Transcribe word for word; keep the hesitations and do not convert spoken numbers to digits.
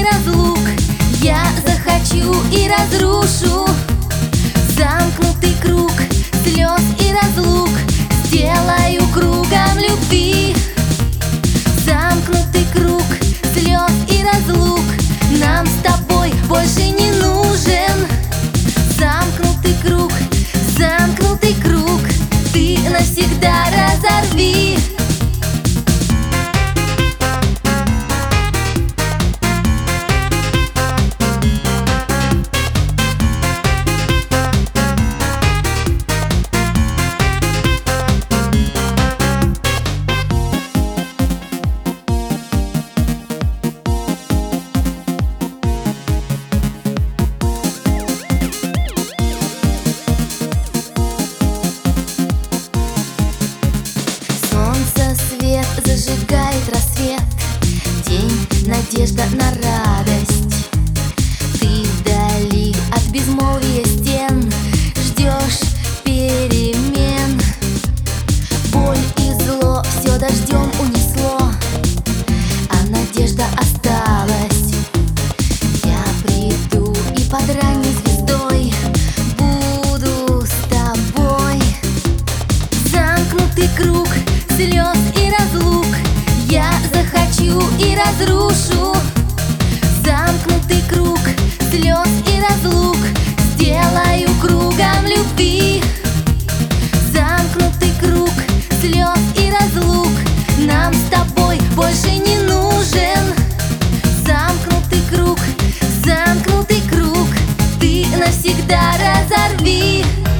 и разлук я захочу и разрушу. Замкнутый круг слез и разлук сделаю кругом любви. Замкнутый круг слез и разлук нам с тобой больше не нужен. Замкнутый круг, замкнутый круг ты навсегда разорви. Зажигает рассвет, день, надежда на радость. Ты вдали от безмолвия стен ждешь перемен. Боль и зло все дождем унесло, а надежда осталась. Я приду и под ранней звездой буду с тобой. Замкнутый круг слез и разлук я захочу и разрушу. Замкнутый круг слез и разлук сделаю кругом любви. Замкнутый круг слез и разлук нам с тобой больше не нужен. Замкнутый круг, замкнутый круг ты навсегда разорви.